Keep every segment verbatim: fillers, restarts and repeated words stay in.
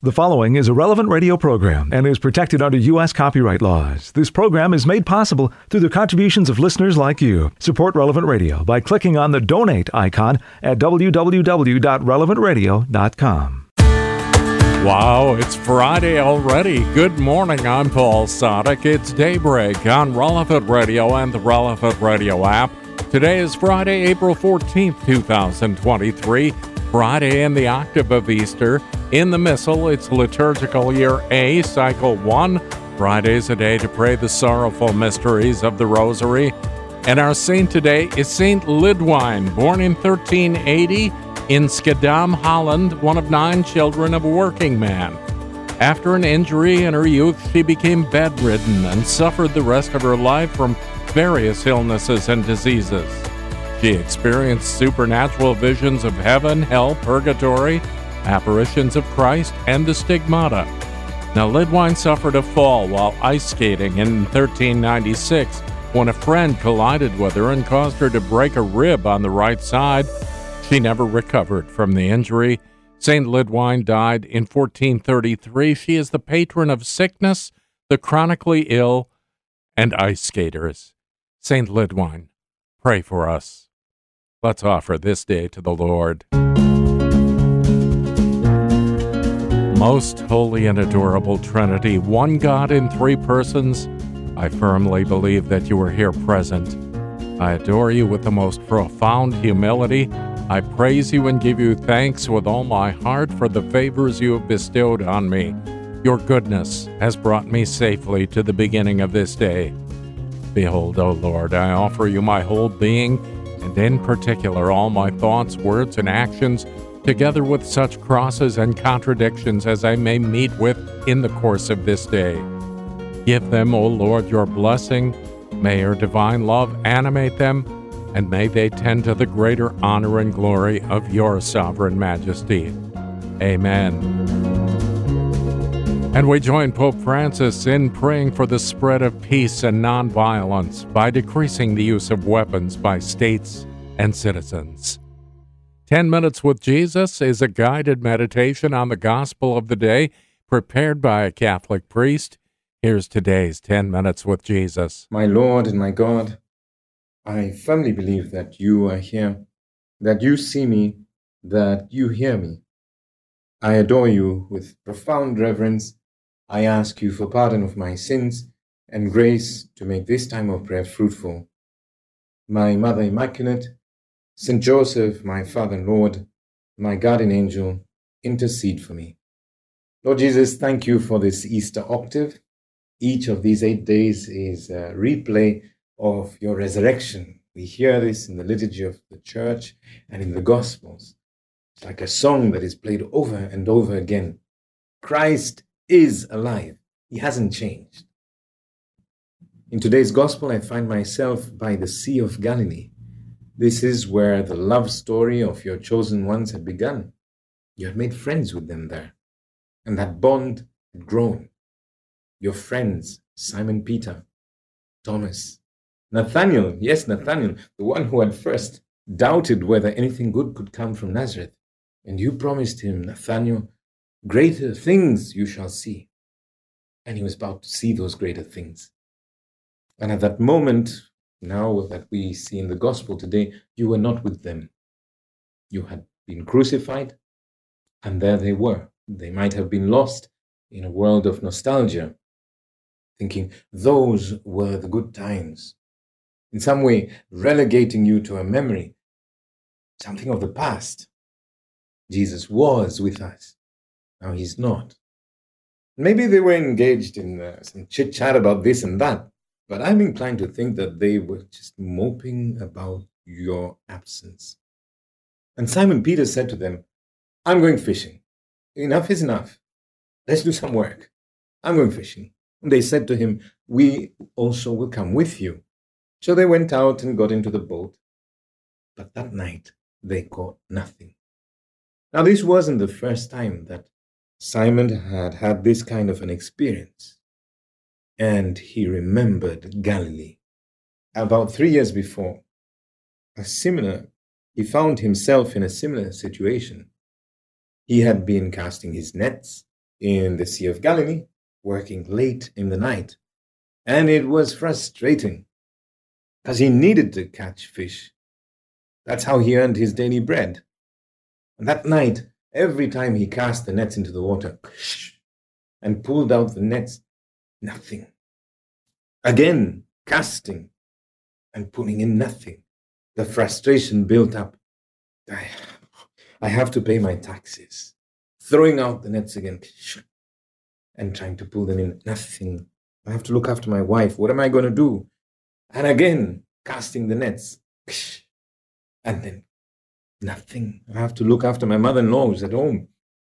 The following is a Relevant Radio program and is protected under U S copyright laws. This program is made possible through the contributions of listeners like you. Support Relevant Radio by clicking on the donate icon at w w w dot relevant radio dot com. Wow, it's Friday already. Good morning, I'm Paul Sadek. It's Daybreak on Relevant Radio and the Relevant Radio app. Today is Friday, April fourteenth, twenty twenty-three. Friday in the octave of Easter. In the Missal, it's liturgical year A, cycle one. Friday's a day to pray the sorrowful mysteries of the Rosary. And our saint today is Saint Lidwine, born in thirteen eighty in Schiedam, Holland, one of nine children of a working man. After an injury in her youth, she became bedridden and suffered the rest of her life from various illnesses and diseases. She experienced supernatural visions of heaven, hell, purgatory, apparitions of Christ, and the stigmata. Now, Lidwine suffered a fall while ice skating in thirteen ninety-six when a friend collided with her and caused her to break a rib on the right side. She never recovered from the injury. Saint Lidwine died in fourteen thirty-three. She is the patron of sickness, the chronically ill, and ice skaters. Saint Lidwine, pray for us. Let's offer this day to the Lord. Most holy and adorable Trinity, one God in three persons, I firmly believe that you are here present. I adore you with the most profound humility. I praise you and give you thanks with all my heart for the favors you have bestowed on me. Your goodness has brought me safely to the beginning of this day. Behold, O Lord, I offer you my whole being, and in particular all my thoughts, words, and actions, together with such crosses and contradictions as I may meet with in the course of this day. Give them, O Lord, your blessing. May your divine love animate them, and may they tend to the greater honor and glory of your sovereign majesty. Amen. And we join Pope Francis in praying for the spread of peace and nonviolence by decreasing the use of weapons by states and citizens. Ten Minutes with Jesus is a guided meditation on the gospel of the day prepared by a Catholic priest. Here's today's Ten Minutes with Jesus. My Lord and my God, I firmly believe that you are here, that you see me, that you hear me. I adore you with profound reverence. I ask you for pardon of my sins and grace to make this time of prayer fruitful. My Mother Immaculate, Saint Joseph, my Father and Lord, my guardian angel, intercede for me. Lord Jesus, thank you for this Easter octave. Each of these eight days is a replay of your resurrection. We hear this in the liturgy of the Church and in the Gospels. It's like a song that is played over and over again. Christ is alive. He hasn't changed. In today's Gospel, I find myself by the Sea of Galilee. This is where the love story of your chosen ones had begun. You had made friends with them there, and that bond had grown. Your friends, Simon Peter, Thomas, Nathanael, yes, Nathanael, the one who had first doubted whether anything good could come from Nazareth. And you promised him, Nathanael, greater things you shall see. And he was about to see those greater things. And at that moment, now that we see in the gospel today, you were not with them. You had been crucified, and there they were. They might have been lost in a world of nostalgia, thinking those were the good times, in some way relegating you to a memory, something of the past. Jesus was with us. Now he's not. Maybe they were engaged in uh, some chit-chat about this and that, but I'm inclined to think that they were just moping about your absence. And Simon Peter said to them, I'm going fishing. Enough is enough. Let's do some work. I'm going fishing. And they said to him, we also will come with you. So they went out and got into the boat. But that night they caught nothing. Now this wasn't the first time that Simon had had this kind of an experience. And he remembered Galilee. About three years before, a similar, he found himself in a similar situation. He had been casting his nets in the Sea of Galilee, working late in the night. And it was frustrating because he needed to catch fish. That's how he earned his daily bread. And that night, every time he cast the nets into the water and pulled out the nets, nothing. Again, casting and pulling in nothing. The frustration built up. I, I have to pay my taxes. Throwing out the nets again and trying to pull them in, nothing. I have to look after my wife. What am I going to do? And again, casting the nets. And then nothing. I have to look after my mother-in-law who's at home.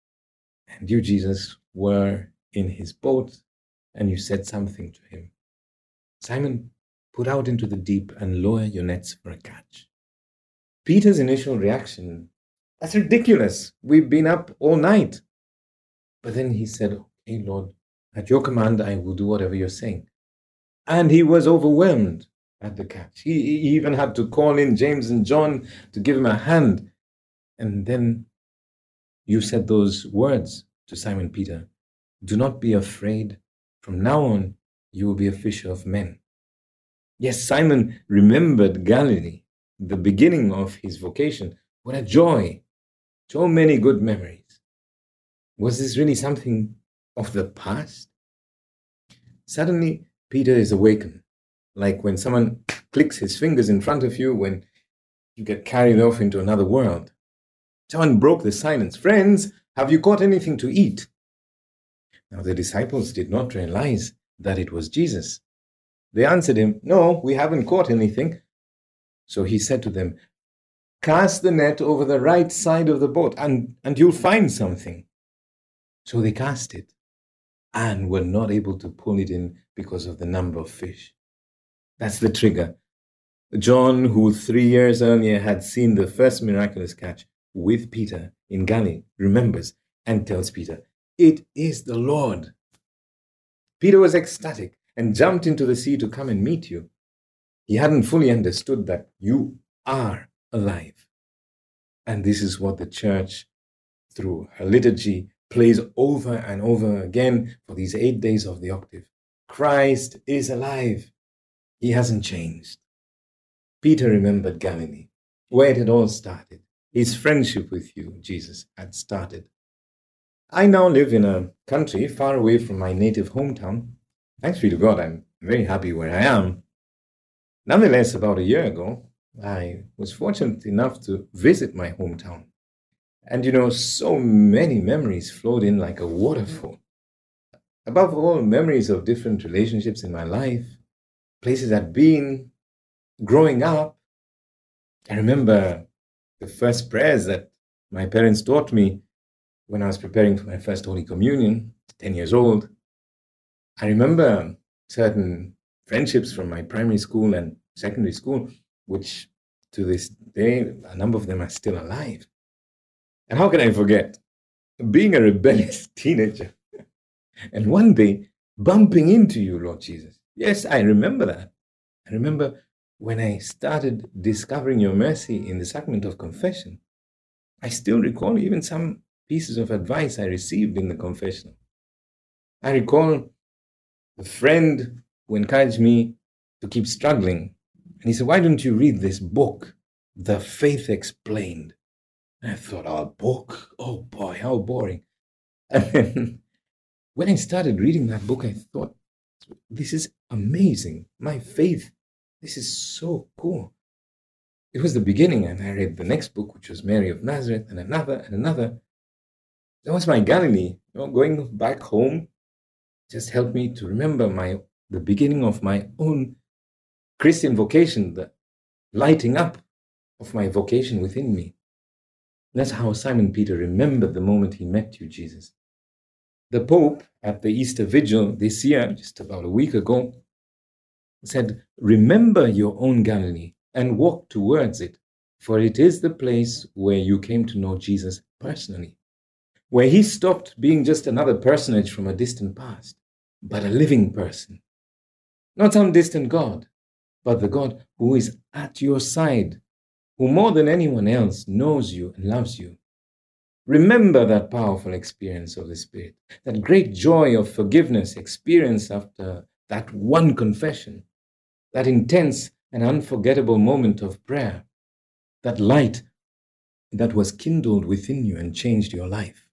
And you, Jesus, were in his boat and you said something to him. Simon, put out into the deep and lower your nets for a catch. Peter's initial reaction, that's ridiculous. We've been up all night. But then he said, okay, Lord, at your command, I will do whatever you're saying. And he was overwhelmed at the catch. He, he even had to call in James and John to give him a hand. And then you said those words to Simon Peter, do not be afraid. From now on, you will be a fisher of men. Yes, Simon remembered Galilee, the beginning of his vocation. What a joy. So many good memories. Was this really something of the past? Suddenly, Peter is awakened, like when someone clicks his fingers in front of you when you get carried off into another world. John broke the silence. Friends, have you caught anything to eat? Now the disciples did not realize that it was Jesus. They answered him, no, we haven't caught anything. So he said to them, cast the net over the right side of the boat and, and you'll find something. So they cast it and were not able to pull it in because of the number of fish. That's the trigger. John, who three years earlier had seen the first miraculous catch with Peter in Galilee, remembers and tells Peter, it is the Lord. Peter was ecstatic and jumped into the sea to come and meet you. He hadn't fully understood that you are alive. And this is what the church, through her liturgy, plays over and over again for these eight days of the octave. Christ is alive. He hasn't changed. Peter remembered Galilee, where it had all started. His friendship with you, Jesus, had started. I now live in a country far away from my native hometown. Thanks be to God, I'm very happy where I am. Nonetheless, about a year ago, I was fortunate enough to visit my hometown. And you know, so many memories flowed in like a waterfall. Above all, memories of different relationships in my life, places I'd been, growing up. I remember the first prayers that my parents taught me when I was preparing for my first Holy Communion, ten years old. I remember certain friendships from my primary school and secondary school, which to this day, a number of them are still alive. And how can I forget being a rebellious teenager and one day bumping into you, Lord Jesus? Yes, I remember that. I remember when I started discovering your mercy in the sacrament of confession. I still recall even some pieces of advice I received in the confessional. I recall a friend who encouraged me to keep struggling. And he said, why don't you read this book, The Faith Explained? And I thought, oh, a book? Oh boy, how boring. And then when I started reading that book, I thought, this is amazing. My faith, this is so cool. It was the beginning, and I read the next book, which was Mary of Nazareth, and another, and another. That was my Galilee. You know, going back home just helped me to remember my the beginning of my own Christian vocation, the lighting up of my vocation within me. That's how Simon Peter remembered the moment he met you, Jesus. The Pope, at the Easter Vigil this year, just about a week ago, said, remember your own Galilee and walk towards it, for it is the place where you came to know Jesus personally, where he stopped being just another personage from a distant past, but a living person. Not some distant God, but the God who is at your side, who more than anyone else knows you and loves you. Remember that powerful experience of the Spirit, that great joy of forgiveness experienced after that one confession, that intense and unforgettable moment of prayer, that light that was kindled within you and changed your life.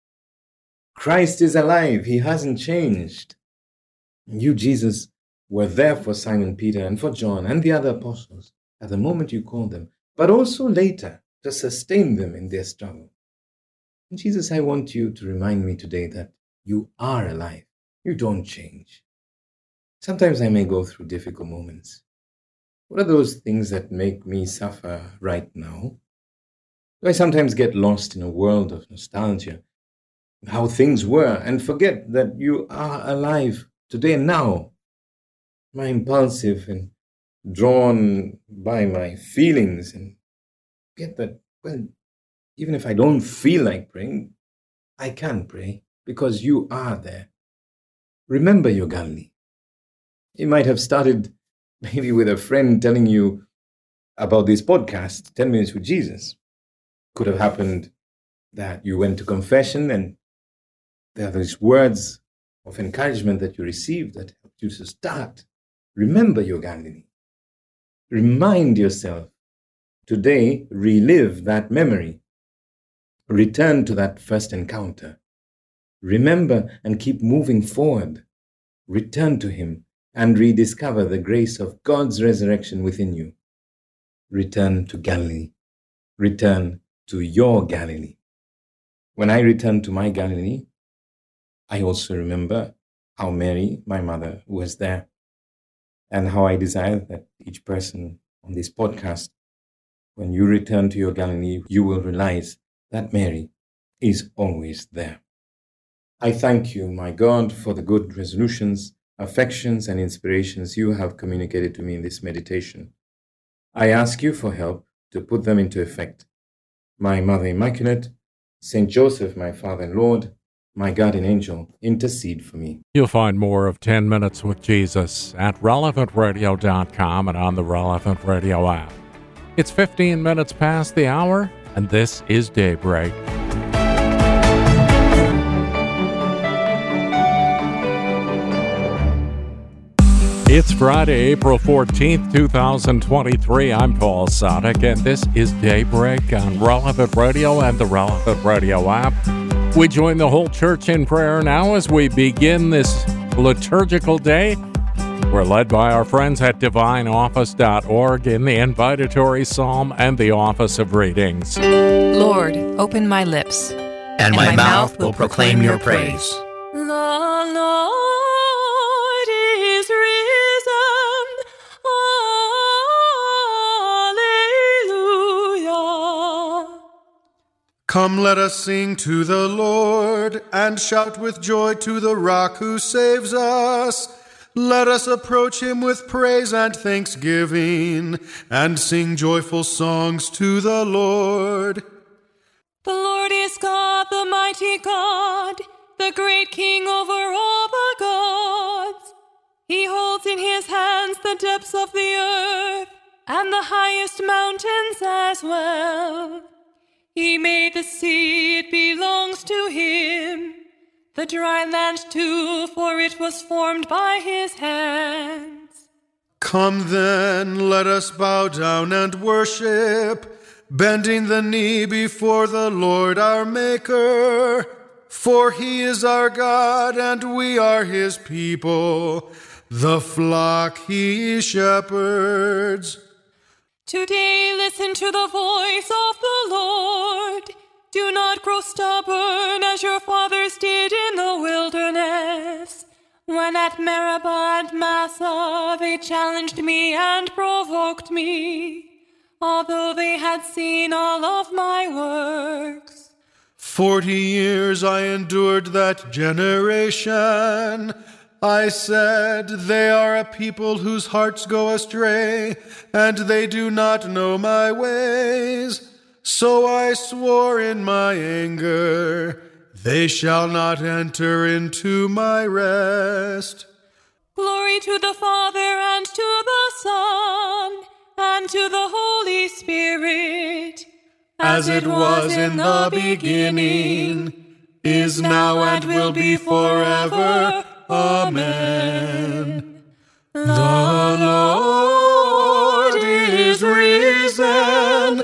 Christ is alive. He hasn't changed. You, Jesus, were there for Simon Peter and for John and the other apostles at the moment you called them, but also later to sustain them in their struggle. And Jesus, I want you to remind me today that you are alive. You don't change. Sometimes I may go through difficult moments. What are those things that make me suffer right now? Do I sometimes get lost in a world of nostalgia, how things were, and forget that you are alive today and now? Am I impulsive and drawn by my feelings and get that, well, even if I don't feel like praying, I can pray because you are there. Remember your Galilee. It might have started maybe with a friend telling you about this podcast, ten minutes with Jesus. Could have happened that you went to confession and there are these words of encouragement that you received that helped you to start. Remember your Galilee. Remind yourself. Today, relive that memory. Return to that first encounter. Remember and keep moving forward. Return to Him and rediscover the grace of God's resurrection within you. Return to Galilee. Return to your Galilee. When I return to my Galilee, I also remember how Mary, my mother, was there, and how I desire that each person on this podcast, when you return to your Galilee, you will realize that Mary is always there. I thank you, my God, for the good resolutions, affections, and inspirations you have communicated to me in this meditation. I ask you for help to put them into effect. My Mother Immaculate, Saint Joseph, my Father and Lord, my guardian angel, intercede for me. You'll find more of ten minutes with Jesus at relevant radio dot com and on the Relevant Radio app. It's fifteen minutes past the hour, and this is Daybreak. It's Friday, April fourteenth, twenty twenty-three. I'm Paul Sadek, and this is Daybreak on Relevant Radio and the Relevant Radio app. We join the whole church in prayer now as we begin this liturgical day. We're led by our friends at divine office dot org in the invitatory psalm and the office of readings. Lord, open my lips, and, and my, my mouth will proclaim your praise. The Lord is risen. Alleluia. Come, let us sing to the Lord, and shout with joy to the Rock who saves us. Let us approach Him with praise and thanksgiving, and sing joyful songs to the Lord. The Lord is God, the mighty God, the great King over all the gods. He holds in His hands the depths of the earth, and the highest mountains as well. He made the sea, it belongs to Him. The dry land too, for it was formed by His hands. Come then, let us bow down and worship, bending the knee before the Lord our Maker. For He is our God, and we are His people, the flock He shepherds. Today listen to the voice of the Lord. Do not grow stubborn as your fathers did in the wilderness, when at Meribah and Massah they challenged me and provoked me, although they had seen all of my works. Forty years I endured that generation. I said, they are a people whose hearts go astray, and they do not know my ways. So I swore in my anger, they shall not enter into my rest. Glory to the Father, and to the Son, and to the Holy Spirit, as it was in the beginning, is now and will be forever. Amen. The Lord is risen.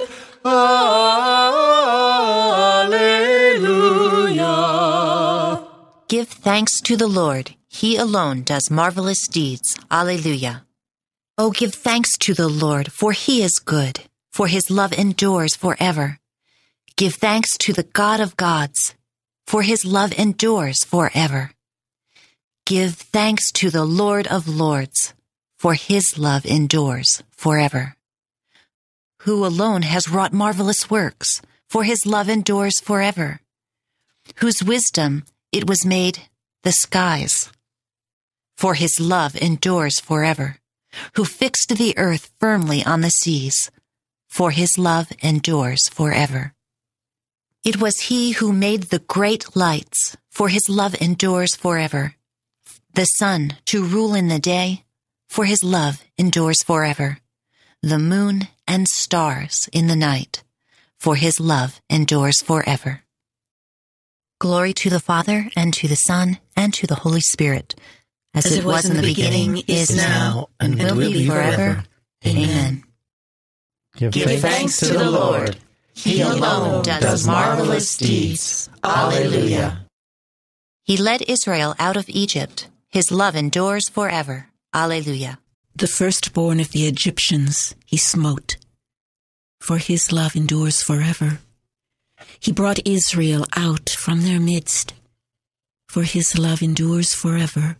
Alleluia. Give thanks to the Lord. He alone does marvelous deeds. Alleluia. Oh, give thanks to the Lord, for he is good, for his love endures forever. Give thanks to the God of gods, for his love endures forever. Give thanks to the Lord of lords, for his love endures forever. Who alone has wrought marvelous works, for his love endures forever. Whose wisdom it was made the skies, for his love endures forever. Who fixed the earth firmly on the seas, for his love endures forever. It was he who made the great lights, for his love endures forever. The sun to rule in the day, for his love endures forever. The moon and stars in the night, for his love endures forever. Glory to the Father, and to the Son, and to the Holy Spirit, as, as it was in the beginning, beginning is now, and will be forever. Amen. Give, Give thanks to the Lord. He alone does marvelous deeds. Alleluia. He led Israel out of Egypt. His love endures forever. Alleluia. The firstborn of the Egyptians he smote, for his love endures forever. He brought Israel out from their midst, for his love endures forever.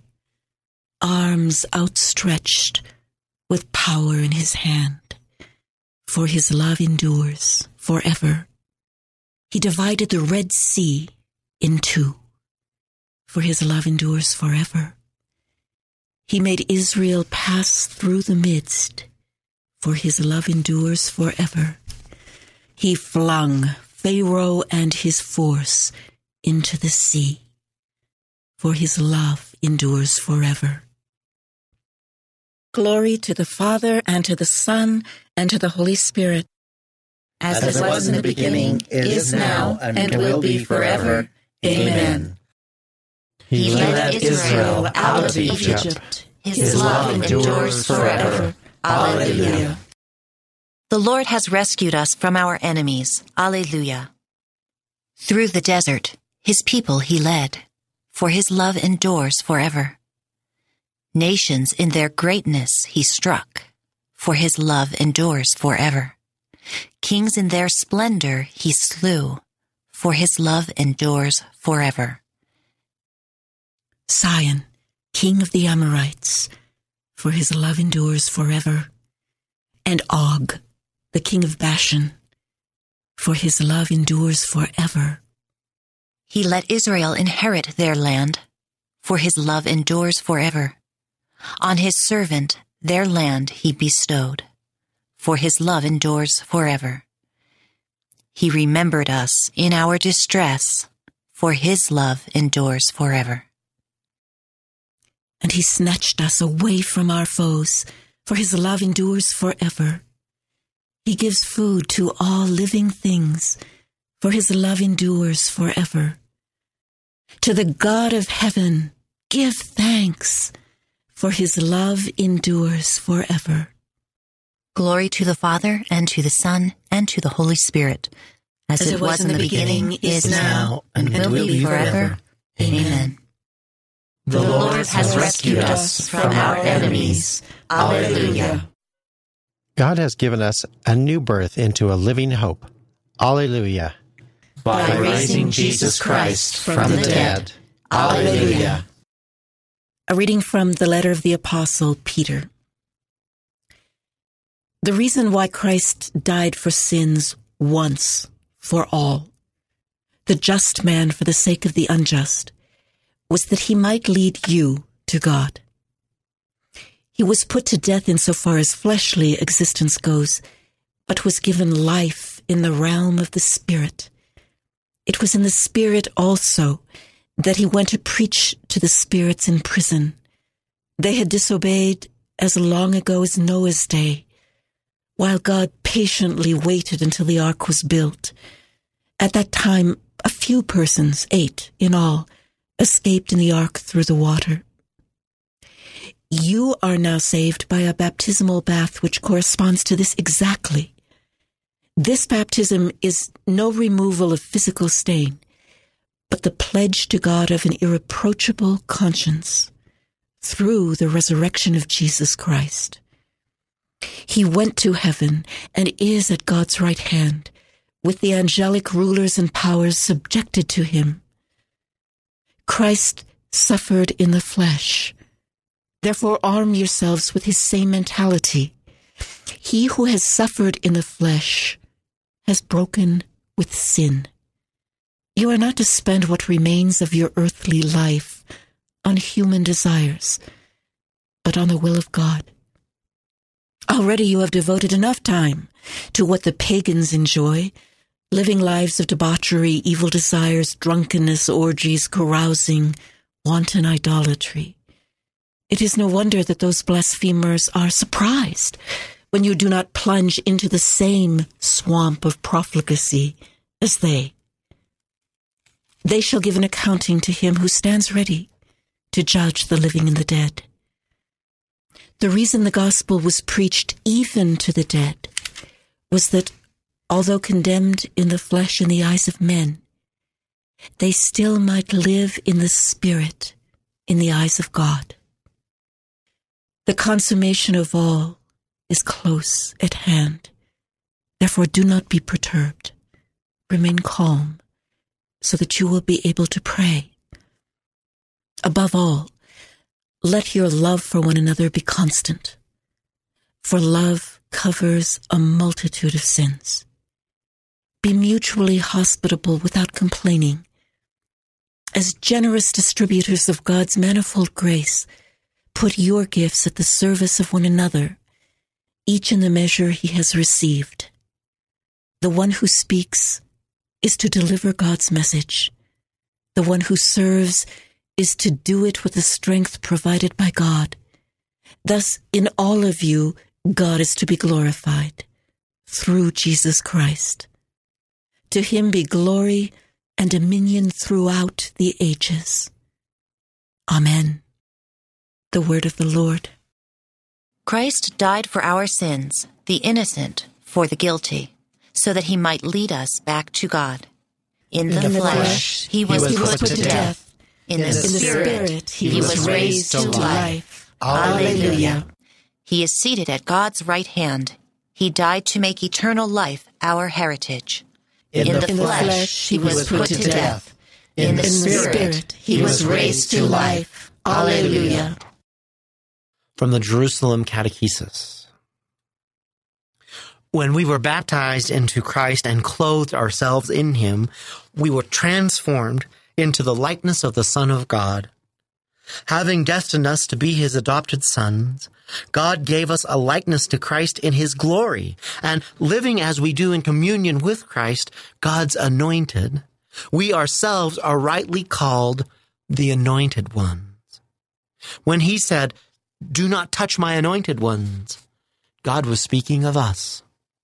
Arms outstretched with power in his hand, for his love endures forever. He divided the Red Sea in two, for his love endures forever. He made Israel pass through the midst, for his love endures forever. He flung Pharaoh and his force into the sea, for his love endures forever. Glory to the Father, and to the Son, and to the Holy Spirit. As, As it was, was in the beginning, is now, and, and will be forever. Amen. He led Israel out of Egypt. His, His love endures forever. Alleluia. The Lord has rescued us from our enemies. Alleluia. Through the desert, his people he led, for his love endures forever. Nations in their greatness he struck, for his love endures forever. Kings in their splendor he slew, for his love endures forever. Sion, king of the Amorites, for his love endures forever. And Og, the king of Bashan, for his love endures forever. He let Israel inherit their land, for his love endures forever. On his servant their land he bestowed, for his love endures forever. He remembered us in our distress, for his love endures forever. And he snatched us away from our foes, for his love endures forever. He gives food to all living things, for his love endures forever. To the God of heaven, give thanks, for his love endures forever. Glory to the Father, and to the Son, and to the Holy Spirit, as, as it was in the beginning, beginning is now, and, and will be forever. Amen. The Lord has rescued us from our enemies. Alleluia. God has given us a new birth into a living hope. Alleluia. By raising Jesus Christ from the dead. Alleluia. A reading from the letter of the Apostle Peter. The reason why Christ died for sins once for all, the just man for the sake of the unjust, was that he might lead you to God. He was put to death insofar as fleshly existence goes, but was given life in the realm of the Spirit. It was in the Spirit also that he went to preach to the spirits in prison. They had disobeyed as long ago as Noah's day, while God patiently waited until the ark was built. At that time, a few persons, eight in all, escaped in the ark through the water. You are now saved by a baptismal bath which corresponds to this exactly. This baptism is no removal of physical stain, but the pledge to God of an irreproachable conscience through the resurrection of Jesus Christ. He went to heaven and is at God's right hand, with the angelic rulers and powers subjected to him. Christ suffered in the flesh. Therefore, arm yourselves with his same mentality. He who has suffered in the flesh has broken with sin. You are not to spend what remains of your earthly life on human desires, but on the will of God. Already you have devoted enough time to what the pagans enjoy, living lives of debauchery, evil desires, drunkenness, orgies, carousing, wanton idolatry. It is no wonder that those blasphemers are surprised when you do not plunge into the same swamp of profligacy as they. They shall give an accounting to him who stands ready to judge the living and the dead. The reason the gospel was preached even to the dead was that, although condemned in the flesh in the eyes of men, they still might live in the spirit in the eyes of God. The consummation of all is close at hand. Therefore, do not be perturbed. Remain calm, so that you will be able to pray. Above all, let your love for one another be constant, for love covers a multitude of sins. Be mutually hospitable without complaining. As generous distributors of God's manifold grace, put your gifts at the service of one another, each in the measure he has received. The one who speaks is to deliver God's message. The one who serves is to do it with the strength provided by God. Thus, in all of you, God is to be glorified through Jesus Christ. To him be glory and dominion throughout the ages. Amen. The word of the Lord. Christ died for our sins, the innocent for the guilty, so that he might lead us back to God. In the, In the flesh, flesh, he was, he was put, put to to death. death. In, In the, the spirit, Spirit, he, he was was raised to life. life. Alleluia. He is seated at God's right hand. He died to make eternal life our heritage. In, In the, the In the flesh, flesh, he was put to death. In, In the, the spirit, Spirit, he was raised to life. Alleluia. From the Jerusalem Catechesis. When we were baptized into Christ and clothed ourselves in him, we were transformed into the likeness of the Son of God. Having destined us to be his adopted sons, God gave us a likeness to Christ in his glory, and living as we do in communion with Christ, God's anointed, we ourselves are rightly called the anointed ones. When he said, "Do not touch my anointed ones," God was speaking of us.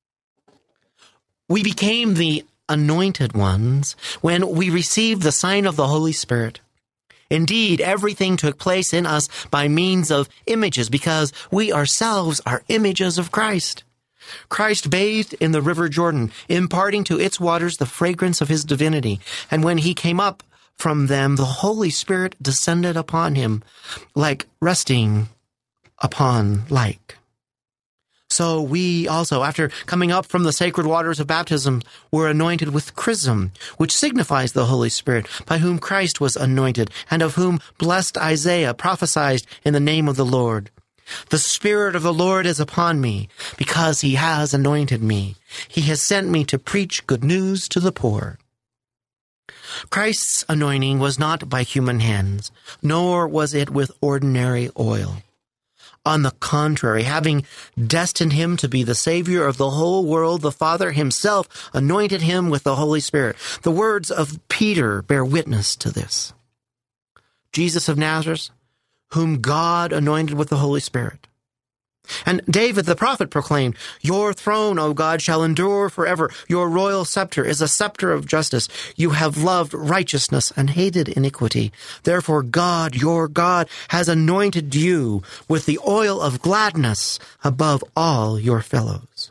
We became the anointed ones when we received the sign of the Holy Spirit. Indeed, everything took place in us by means of images, because we ourselves are images of Christ. Christ bathed in the river Jordan, imparting to its waters the fragrance of his divinity. And when he came up from them, the Holy Spirit descended upon him, like resting upon like. So we also, after coming up from the sacred waters of baptism, were anointed with chrism, which signifies the Holy Spirit, by whom Christ was anointed, and of whom blessed Isaiah prophesied in the name of the Lord. The Spirit of the Lord is upon me, because he has anointed me. He has sent me to preach good news to the poor. Christ's anointing was not by human hands, nor was it with ordinary oil. On the contrary, having destined him to be the Savior of the whole world, the Father himself anointed him with the Holy Spirit. The words of Peter bear witness to this. Jesus of Nazareth, whom God anointed with the Holy Spirit, And David the prophet proclaimed, "Your throne, O God, shall endure forever. Your royal scepter is a scepter of justice. You have loved righteousness and hated iniquity. Therefore God, your God, has anointed you with the oil of gladness above all your fellows."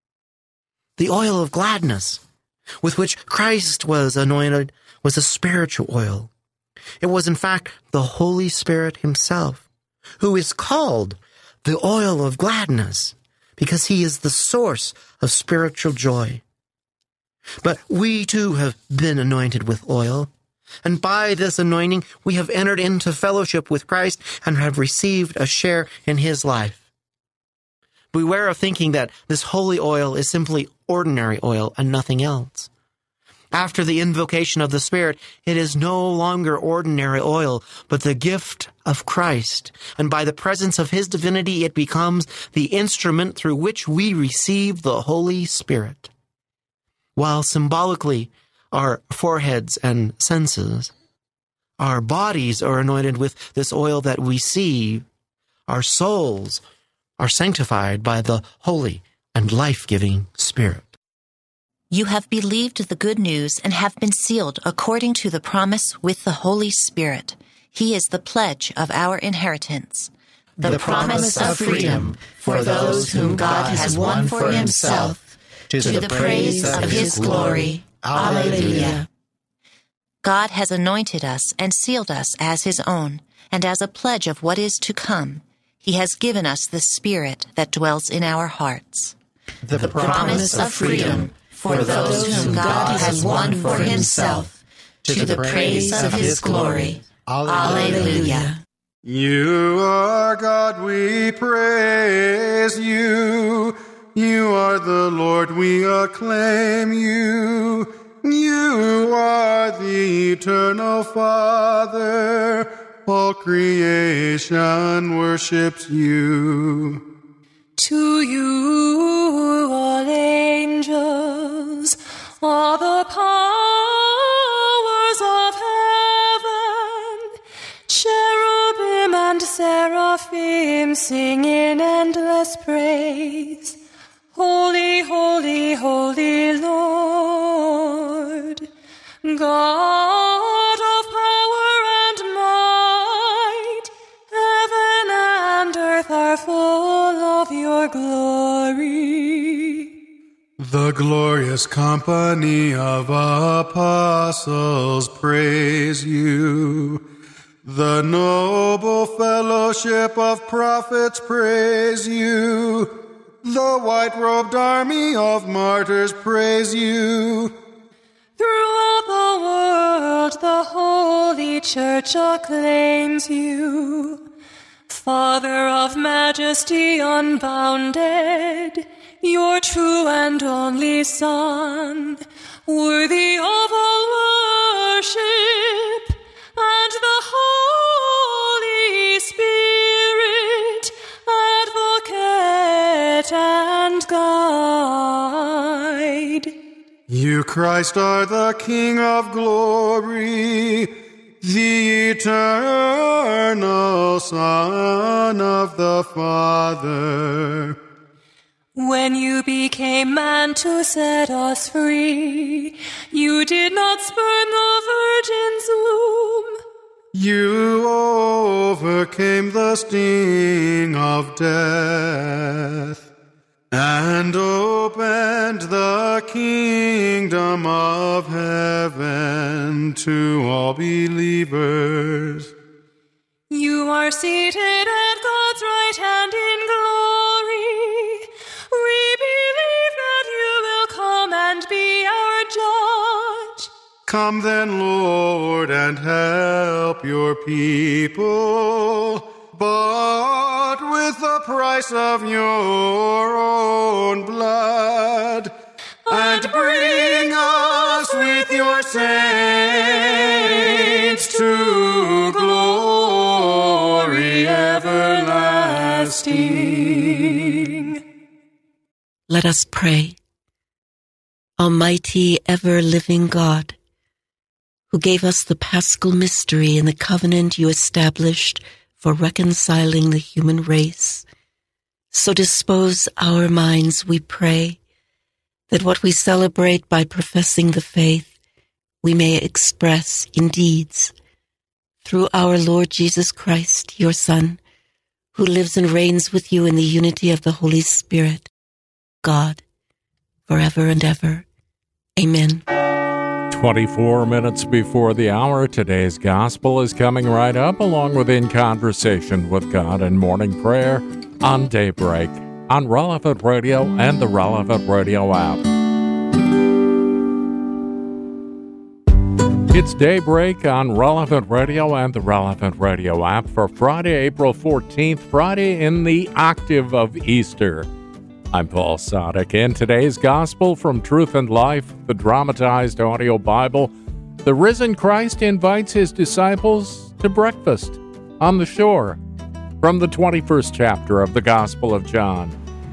The oil of gladness with which Christ was anointed was a spiritual oil. It was, in fact, the Holy Spirit himself, who is called the oil of gladness, because he is the source of spiritual joy. But we too have been anointed with oil, and by this anointing we have entered into fellowship with Christ and have received a share in his life. Beware of thinking that this holy oil is simply ordinary oil and nothing else. After the invocation of the Spirit, it is no longer ordinary oil, but the gift of Christ. And by the presence of his divinity, it becomes the instrument through which we receive the Holy Spirit. While symbolically, our foreheads and senses, our bodies are anointed with this oil that we see, our souls are sanctified by the Holy and life-giving Spirit. You have believed the good news and have been sealed according to the promise with the Holy Spirit. He is the pledge of our inheritance. The, the promise of freedom for those whom God has won for himself, to, to the praise of his glory. Alleluia. God has anointed us and sealed us as his own, and as a pledge of what is to come, he has given us the Spirit that dwells in our hearts. The, the promise of freedom for those whom God has won for himself, to the praise of his glory. Alleluia. You are God, we praise you. You are the Lord, we acclaim you. You are the eternal Father. All creation worships you. To you, all angels, all the powers of heaven, cherubim and seraphim sing in endless praise. Holy, holy, holy Lord, God of power and might, heaven and earth are full of your glory. The glorious company of apostles praise you. The noble fellowship of prophets praise you. The white-robed army of martyrs praise you. Throughout the world, the Holy Church acclaims you. Father of majesty unbounded, your true and only Son, worthy of all worship, and the Holy Spirit, advocate and guide. You, Christ, are the King of glory, the eternal Son of the Father. When you became man to set us free, you did not spurn the virgin's womb. You overcame the sting of death and opened the kingdom of heaven to all believers. You are seated at God's right hand in glory. We believe that you will come and be our judge. Come then, Lord, and help your people, bought with the price of your own blood, and bring us with your saints to glory everlasting. Let us pray. Almighty, ever-living God, who gave us the paschal mystery in the covenant you established for reconciling the human race, So dispose our minds, we pray, that what we celebrate by professing the faith, we may express in deeds. Through our Lord Jesus Christ, your Son, who lives and reigns with you in the unity of the Holy Spirit, God, forever and ever. Amen. twenty-four minutes before the hour, today's gospel is coming right up, along with In Conversation with God and Morning Prayer on Daybreak, on Relevant Radio and the Relevant Radio app. It's Daybreak on Relevant Radio and the Relevant Radio app for Friday, April fourteenth, Friday in the octave of Easter. I'm Paul Sadek, and today's Gospel from Truth and Life, the dramatized audio Bible. The risen Christ invites his disciples to breakfast on the shore, from the twenty-first chapter of the Gospel of John.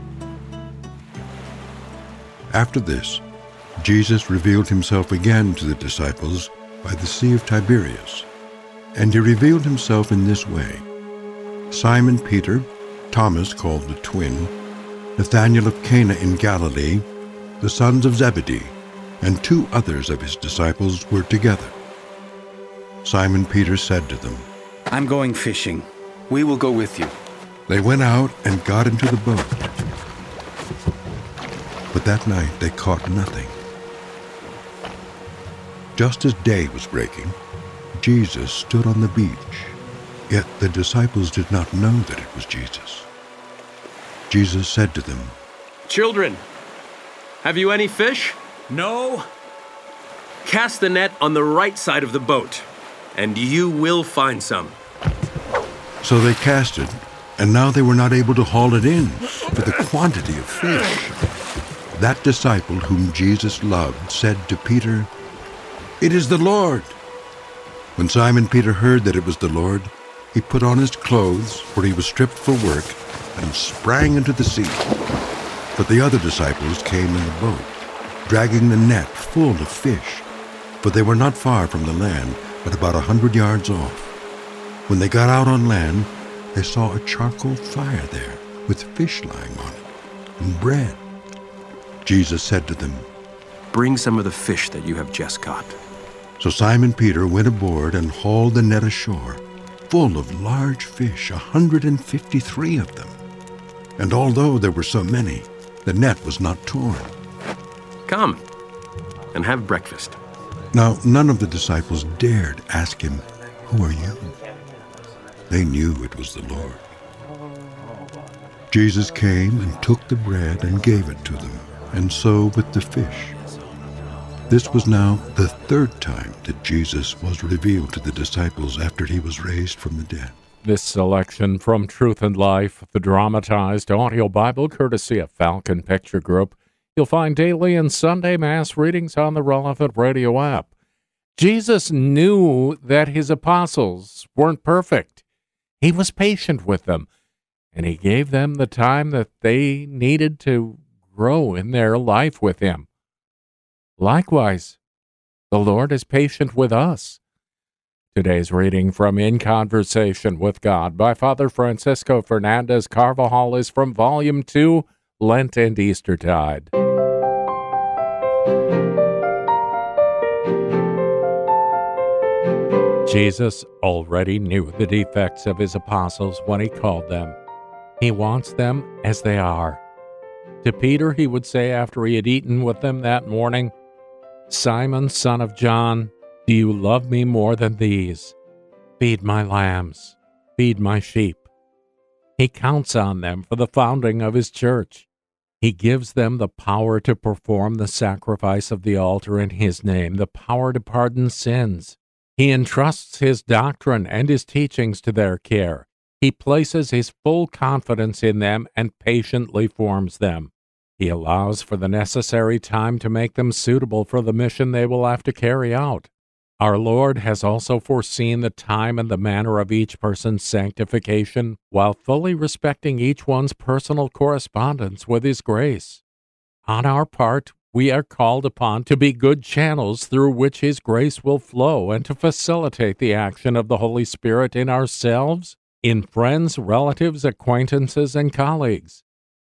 After this, Jesus revealed himself again to the disciples by the Sea of Tiberias, and he revealed himself in this way. Simon Peter, Thomas called the twin, Nathanael of Cana in Galilee, the sons of Zebedee, and two others of his disciples were together. Simon Peter said to them, "I'm going fishing. We will go with you." They went out and got into the boat. But that night they caught nothing. Just as day was breaking, Jesus stood on the beach, yet the disciples did not know that it was Jesus. Jesus said to them, "Children, have you any fish?" "No." "Cast the net on the right side of the boat, and you will find some." So they cast it, and now they were not able to haul it in for the quantity of fish. That disciple whom Jesus loved said to Peter, "It is the Lord." When Simon Peter heard that it was the Lord, he put on his clothes, for he was stripped for work, and sprang into the sea. But the other disciples came in the boat, dragging the net full of fish, for they were not far from the land, but about a hundred yards off. When they got out on land, they saw a charcoal fire there, with fish lying on it, and bread. Jesus said to them, "Bring some of the fish that you have just caught." So Simon Peter went aboard and hauled the net ashore, full of large fish, a hundred and fifty-three of them. And although there were so many, the net was not torn. "Come and have breakfast." Now none of the disciples dared ask him, "Who are you?" They knew it was the Lord. Jesus came and took the bread and gave it to them, and so with the fish. This was now the third time that Jesus was revealed to the disciples after he was raised from the dead. This selection from Truth and Life, the dramatized audio Bible, courtesy of Falcon Picture Group, you'll find daily and Sunday Mass readings on the Relevant Radio app. Jesus knew that his apostles weren't perfect. He was patient with them, and he gave them the time that they needed to grow in their life with him. Likewise, the Lord is patient with us. Today's reading from In Conversation with God by Father Francisco Fernandez Carvajal is from Volume two, Lent and Eastertide. Jesus already knew the defects of his apostles when he called them. He wants them as they are. To Peter, he would say after he had eaten with them that morning, "Simon, son of John, do you love me more than these? Feed my lambs, feed my sheep." He counts on them for the founding of his church. He gives them the power to perform the sacrifice of the altar in his name, the power to pardon sins. He entrusts his doctrine and his teachings to their care. He places his full confidence in them and patiently forms them. He allows for the necessary time to make them suitable for the mission they will have to carry out. Our Lord has also foreseen the time and the manner of each person's sanctification, while fully respecting each one's personal correspondence with His grace. On our part, we are called upon to be good channels through which His grace will flow and to facilitate the action of the Holy Spirit in ourselves, in friends, relatives, acquaintances, and colleagues.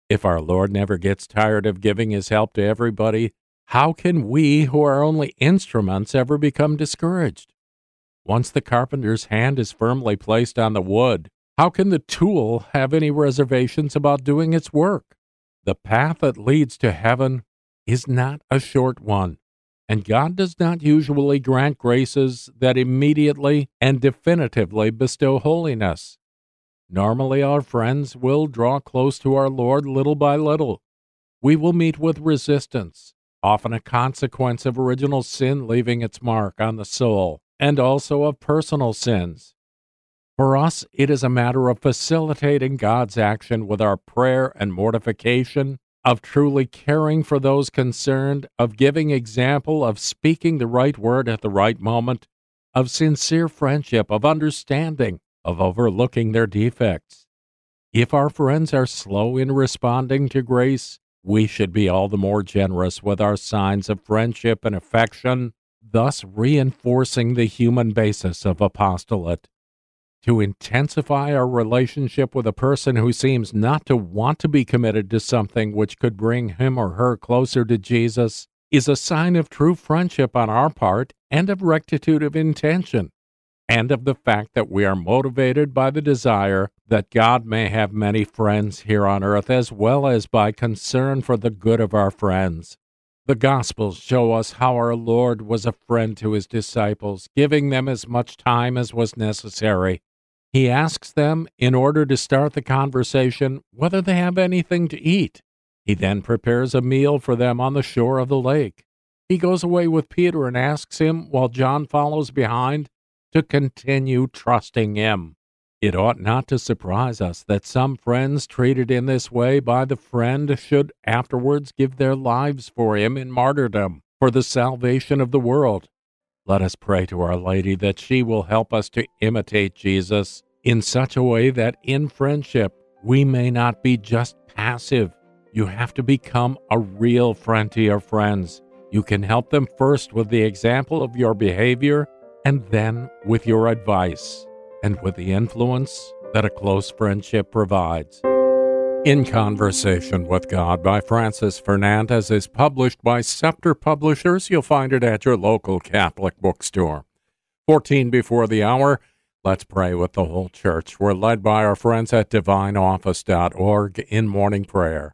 If our Lord never gets tired of giving his help to everybody, how can we, who are only instruments, ever become discouraged? Once the carpenter's hand is firmly placed on the wood, how can the tool have any reservations about doing its work? The path that leads to heaven is not a short one, and God does not usually grant graces that immediately and definitively bestow holiness. Normally, our friends will draw close to our Lord little by little. We will meet with resistance, often a consequence of original sin leaving its mark on the soul, and also of personal sins. For us, it is a matter of facilitating God's action with our prayer and mortification, of truly caring for those concerned, of giving example, of speaking the right word at the right moment, of sincere friendship, of understanding, of overlooking their defects. If our friends are slow in responding to grace, we should be all the more generous with our signs of friendship and affection, thus reinforcing the human basis of apostolate. To intensify our relationship with a person who seems not to want to be committed to something which could bring him or her closer to Jesus is a sign of true friendship on our part and of rectitude of intention, and of the fact that we are motivated by the desire that God may have many friends here on earth, as well as by concern for the good of our friends. The Gospels show us how our Lord was a friend to his disciples, giving them as much time as was necessary. He asks them, in order to start the conversation, whether they have anything to eat. He then prepares a meal for them on the shore of the lake. He goes away with Peter and asks him, while John follows behind, to continue trusting him. It ought not to surprise us that some friends treated in this way by the friend should afterwards give their lives for him in martyrdom, for the salvation of the world. Let us pray to Our Lady that she will help us to imitate Jesus in such a way that in friendship we may not be just passive. You have to become a real friend to your friends. You can help them first with the example of your behavior, and then with your advice, and with the influence that a close friendship provides. In Conversation with God by Francis Fernandez is published by Scepter Publishers. You'll find it at your local Catholic bookstore. fourteen before the hour, let's pray with the whole church. We're led by our friends at divine office dot org in morning prayer.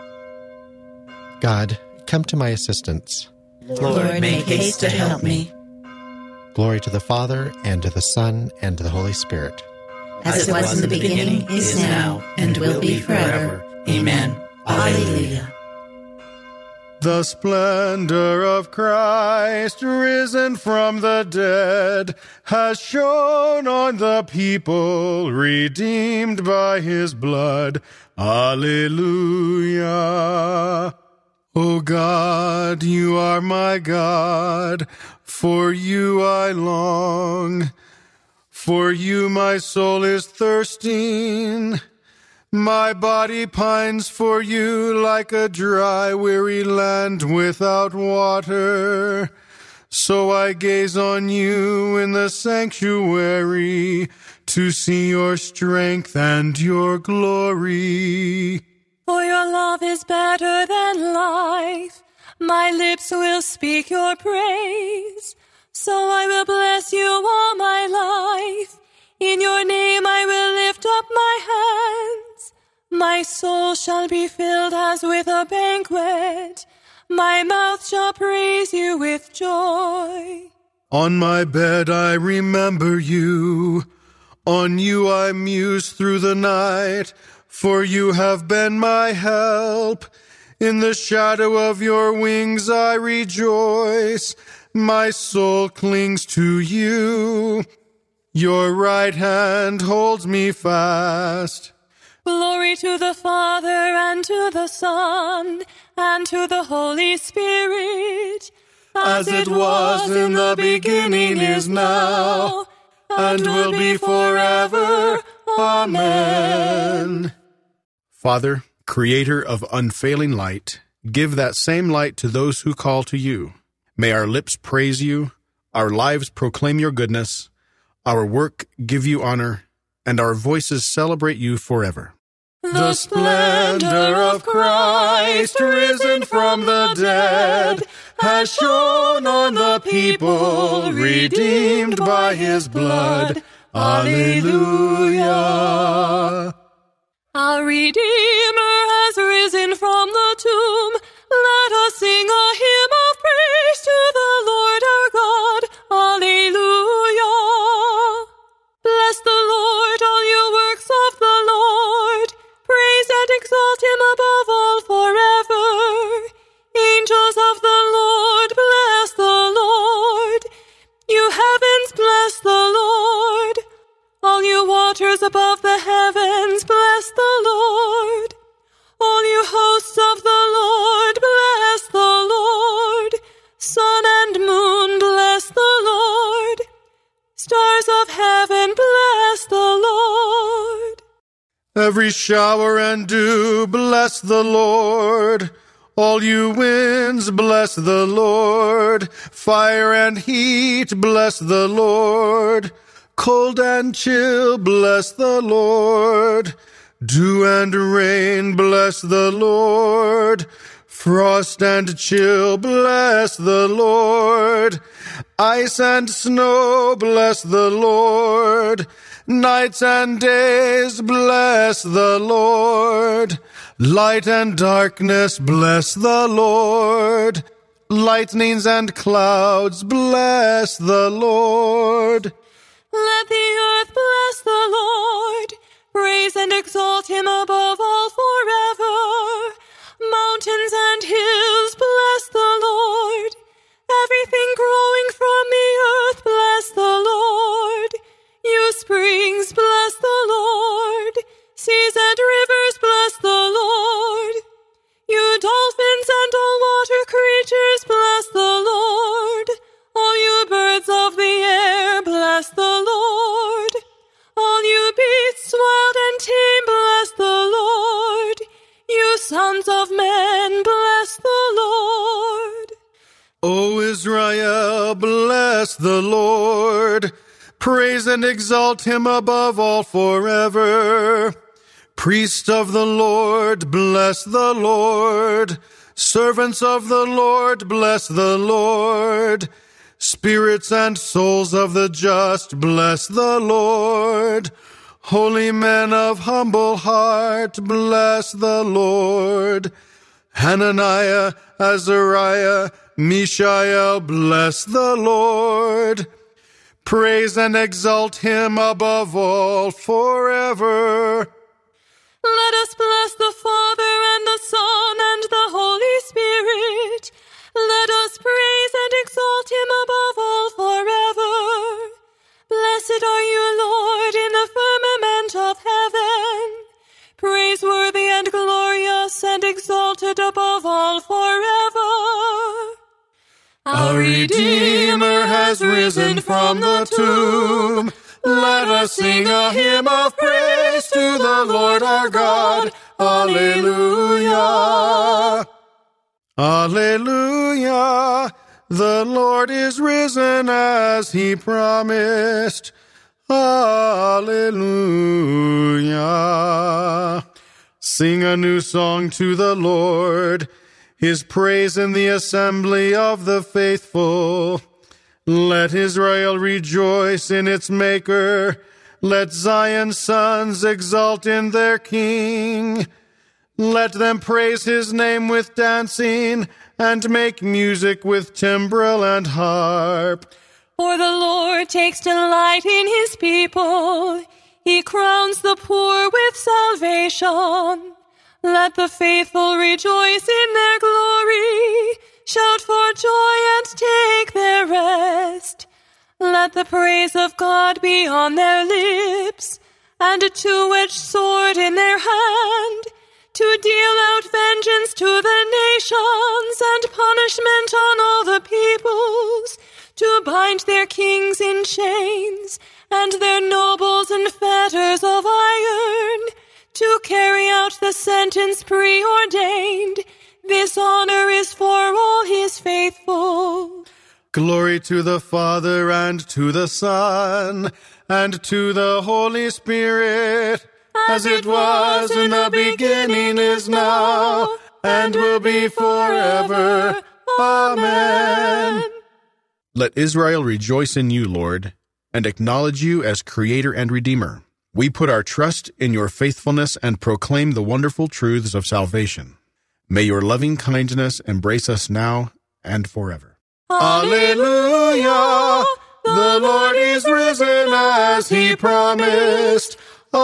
God, come to my assistance. Lord, make haste to help me. Glory to the Father, and to the Son, and to the Holy Spirit. As it was in the beginning, is now, and will be forever. Amen. Alleluia. The splendor of Christ, risen from the dead, has shone on the people, redeemed by his blood. Alleluia. O God, you are my God, for you I long. For you my soul is thirsting, my body pines for you like a dry, weary land without water. So I gaze on you in the sanctuary to see your strength and your glory. For your love is better than life, my lips will speak your praise. So I will bless you all my life. In your name I will lift up my hands. My soul shall be filled as with a banquet. My mouth shall praise you with joy. On my bed I remember you. On you I muse through the night. For you have been my help. In the shadow of your wings I rejoice. My soul clings to you. Your right hand holds me fast. Glory to the Father, and to the Son, and to the Holy Spirit. As, As it was in the beginning, is now, and will be forever. Amen. Father, creator of unfailing light, give that same light to those who call to you. May our lips praise you, our lives proclaim your goodness, our work give you honor, and our voices celebrate you forever. The splendor of Christ risen from the dead has shone on the people redeemed by his blood. Alleluia. Our Redeemer has risen from the tomb. Let us sing a hymn of praise to the Lord our God. Alleluia. Bless the Lord, all you works of the Lord. Praise and exalt him above all forever. Angels of the Lord, bless the Lord. You heavens, bless the Lord. All you waters above the heavens, bless the Lord. All you hosts of the Lord, bless the Lord. Sun and moon, bless the Lord. Stars of heaven, bless the Lord. Every shower and dew, bless the Lord. All you winds, bless the Lord. Fire and heat, bless the Lord. Cold and chill, bless the Lord. Dew and rain, bless the Lord. Frost and chill, bless the Lord. Ice and snow, bless the Lord. Nights and days, bless the Lord. Light and darkness, bless the Lord. Lightnings and clouds, bless the Lord. Let the earth bless the Lord. Praise and exalt him above all forever. Mountains and hills, bless the Lord. Everything growing from the earth, bless the Lord. You springs, bless the Lord. Seas and rivers, bless the Lord. You dolphins and all water creatures, bless the Lord. All you birds of the air, bless the Lord. All you beasts wild and tame, bless the Lord. You sons of men, bless the Lord. O Israel, bless the Lord. Praise and exalt him above all forever. Priests of the Lord, bless the Lord. Servants of the Lord, bless the Lord. Spirits and souls of the just, bless the Lord. Holy men of humble heart, bless the Lord. Hananiah, Azariah, Mishael, bless the Lord. Praise and exalt him above all forever. Let us bless the Father and the Son and the Holy Spirit. Let us praise and exalt him above all forever. Blessed are you, Lord, in the firmament of heaven. Praiseworthy and glorious and exalted above all forever. Our Redeemer has risen from the tomb. Let us sing a hymn of praise to the Lord our God. Alleluia. Alleluia. The Lord is risen as he promised. Alleluia. Sing a new song to the Lord, his praise in the assembly of the faithful. Let Israel rejoice in its Maker. Let Zion's sons exult in their King. Let them praise his name with dancing and make music with timbrel and harp. For the Lord takes delight in his people. He crowns the poor with salvation. Let the faithful rejoice in their glory. Shout for joy and take their rest. Let the praise of God be on their lips, and a two-edged sword in their hand, to deal out vengeance to the nations, and punishment on all the peoples, to bind their kings in chains, and their nobles in fetters of iron, to carry out the sentence preordained. This honor is for all his faithful. Glory to the Father, and to the Son, and to the Holy Spirit, as it was in the beginning, is now, and will be forever. Amen. Let Israel rejoice in you, Lord, and acknowledge you as Creator and Redeemer. We put our trust in your faithfulness and proclaim the wonderful truths of salvation. May your loving kindness embrace us now and forever. Alleluia! The Lord is risen as he promised.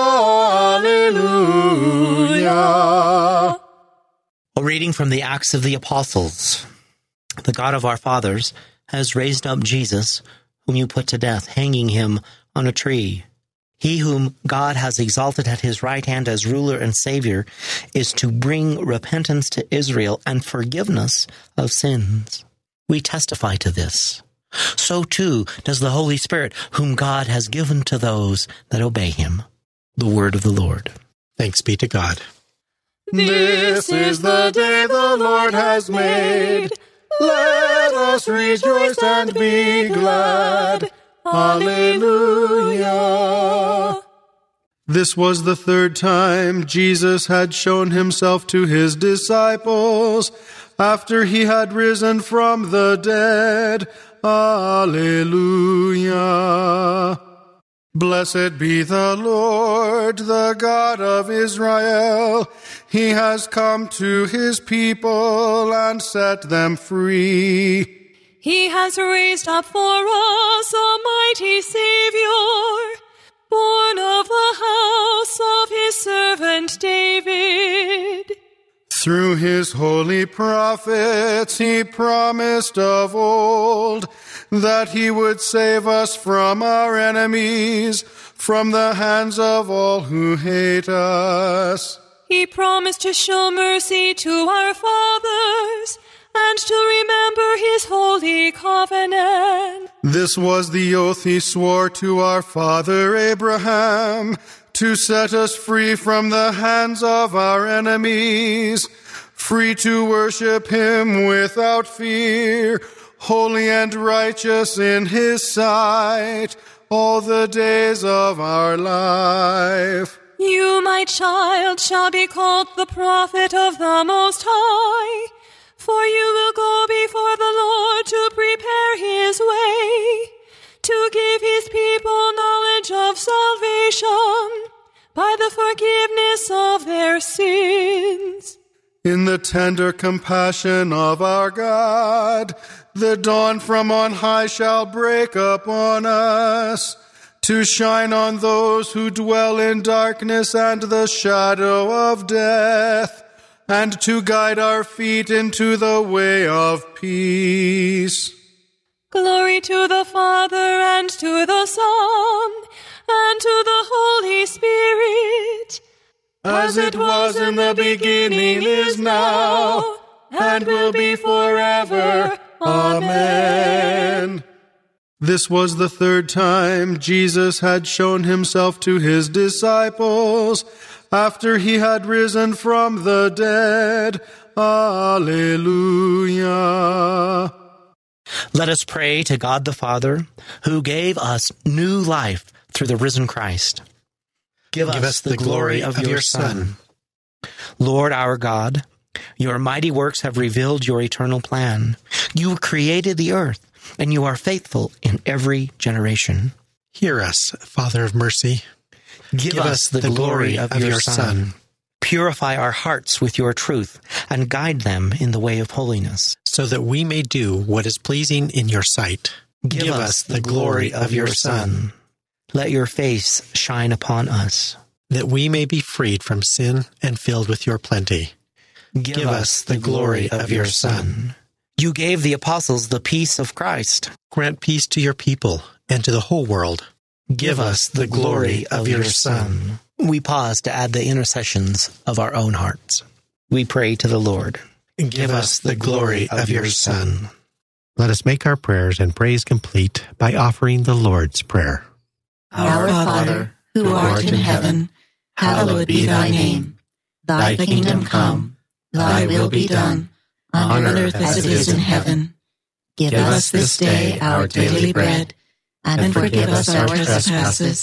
Alleluia! A reading from the Acts of the Apostles. The God of our fathers has raised up Jesus, whom you put to death, hanging him on a tree. He whom God has exalted at his right hand as ruler and Savior is to bring repentance to Israel and forgiveness of sins. We testify to this. So too does the Holy Spirit, whom God has given to those that obey him. The word of the Lord. Thanks be to God. This is the day the Lord has made. Let us rejoice and be glad. Alleluia. This was the third time Jesus had shown himself to his disciples after he had risen from the dead. Alleluia. Blessed be the Lord, the God of Israel. He has come to his people and set them free. He has raised up for us a mighty Savior, born of the house of his servant David. Through his holy prophets he promised of old that he would save us from our enemies, from the hands of all who hate us. He promised to show mercy to our fathers and to remember his holy covenant. This was the oath he swore to our father Abraham, to set us free from the hands of our enemies, free to worship him without fear, holy and righteous in his sight, all the days of our life. You, my child, shall be called the prophet of the Most High, for you will go before the Lord to prepare his way, to give his people knowledge of salvation by the forgiveness of their sins. In the tender compassion of our God, the dawn from on high shall break upon us, to shine on those who dwell in darkness and the shadow of death, and to guide our feet into the way of peace. Glory to the Father, and to the Son, and to the Holy Spirit, as it was in the beginning, is now, and will be forever. Amen. This was the third time Jesus had shown himself to his disciples after he had risen from the dead. Alleluia. Let us pray to God the Father, who gave us new life through the risen Christ. Give, Give us, us the glory of, of your Son. Lord our God, your mighty works have revealed your eternal plan. You created the earth, and you are faithful in every generation. Hear us, Father of mercy. Give, Give us the, the glory of, of your, your Son. Son. Purify our hearts with your truth, and guide them in the way of holiness, so that we may do what is pleasing in your sight. Give, Give us the glory of your Son. Let your face shine upon us, that we may be freed from sin and filled with your plenty. Give, Give us the glory of your Son. You gave the apostles the peace of Christ. Grant peace to your people and to the whole world. Give us the glory of your Son. We pause to add the intercessions of our own hearts. We pray to the Lord. Give us the glory of your Son. Let us make our prayers and praise complete by offering the Lord's Prayer. Our Father, who art in heaven, hallowed be thy name. Thy kingdom come, thy will be done, on earth as it is in heaven. Give us this day our daily bread, and forgive us our trespasses,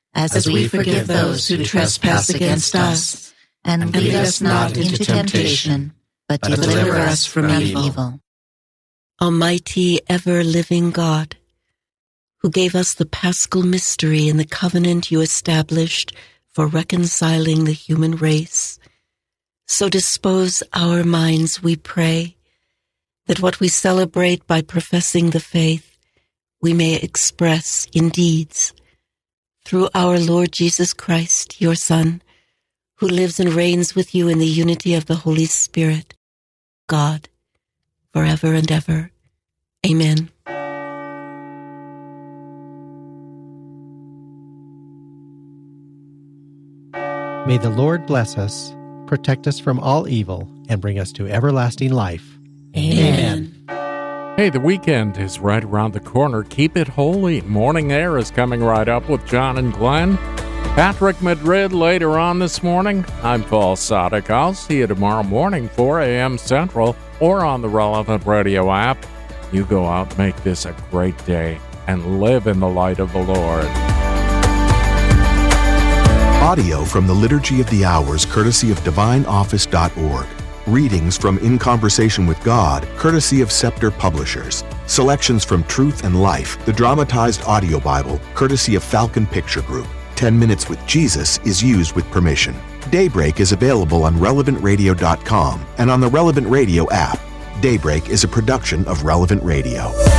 as we forgive those who trespass against us. And lead us not into temptation, but deliver us from evil. Almighty, ever-living God, who gave us the paschal mystery in the covenant you established for reconciling the human race, so dispose our minds, we pray, that what we celebrate by professing the faith, we may express in deeds. Through our Lord Jesus Christ, your Son, who lives and reigns with you in the unity of the Holy Spirit, God, forever and ever. Amen. May the Lord bless us, protect us from all evil, and bring us to everlasting life. Amen. Hey, the weekend is right around the corner. Keep it holy. Morning Air is coming right up with John and Glenn. Patrick Madrid later on this morning. I'm Paul Sadek. I'll see you tomorrow morning, four a.m. Central, or on the Relevant Radio app. You go out, make this a great day, and live in the light of the Lord. Audio from the Liturgy of the Hours, courtesy of divine office dot org. Readings from In Conversation with God, courtesy of Scepter Publishers. Selections from Truth and Life, the dramatized audio Bible, courtesy of Falcon Picture Group. Ten Minutes with Jesus is used with permission. Daybreak is available on relevant radio dot com and on the Relevant Radio app. Daybreak is a production of Relevant Radio.